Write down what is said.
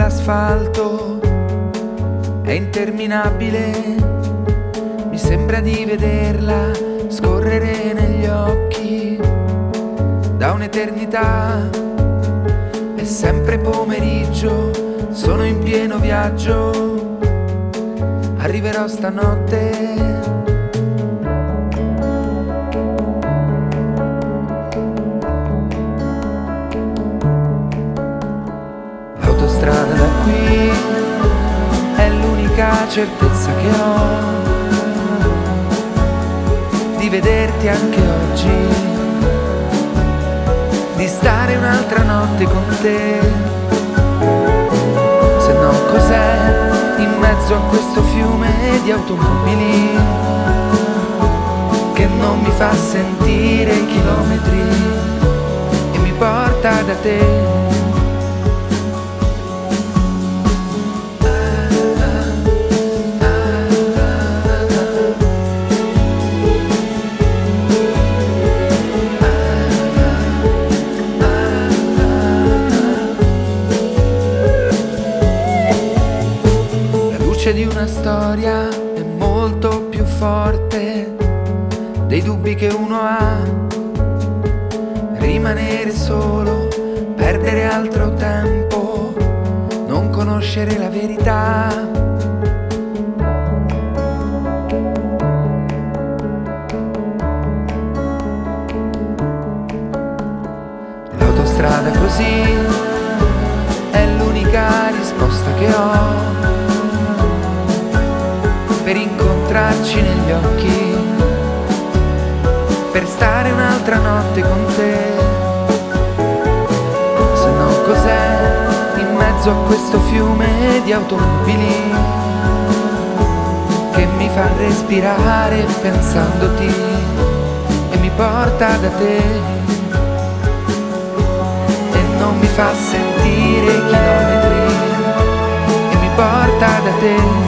l'asfalto è interminabile, mi sembra di vederla scorrere negli occhi da un'eternità. È sempre pomeriggio, sono in pieno viaggio, arriverò stanotte. L'autostrada da qui è l'unica certezza che ho di vederti anche oggi, di stare un'altra notte con te. Se no cos'è in mezzo a questo fiume di automobili che non mi fa sentire i chilometri e mi porta da te. Di una storia è molto più forte dei dubbi che uno ha. Rimanere solo, perdere altro tempo, non conoscere la verità. L'autostrada così è l'unica risposta che ho per incontrarci negli occhi, per stare un'altra notte con te. Se no cos'è in mezzo a questo fiume di automobili che mi fa respirare pensandoti e mi porta da te e non mi fa sentire i chilometri e mi porta da te.